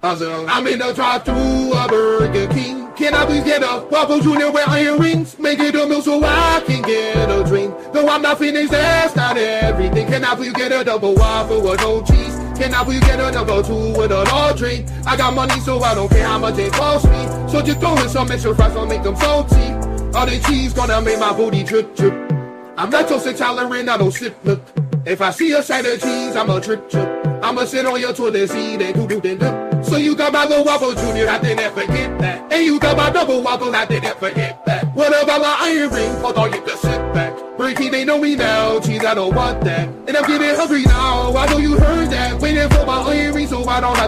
I'm in the drive-thru of Burger King. Can I please get a Waffle Jr. with onion rings? Make it a meal so I can get a drink. Though I'm not finished, that's not everything. Can I please get a double waffle with no cheese? Can I please get a number 2 with a large drink? I got money so I don't care how much it costs me. So just throw in some extra fries, I'll make them salty. All the cheese gonna make my booty drip drip. I'm lactose intolerant, I don't sip look. If I see a side of cheese, I'm a trip trip. I'ma sit on your toilet seat and do dip. So you got my little Waffle Jr., I didn't forget that. And you got my double waffle, I didn't forget that. What about my iron ring? Hold on, you can sit back. Breaky, they know me now, cheese, I don't want that. And I'm getting hungry now, I know you heard that. Waiting for my iron ring so I don't have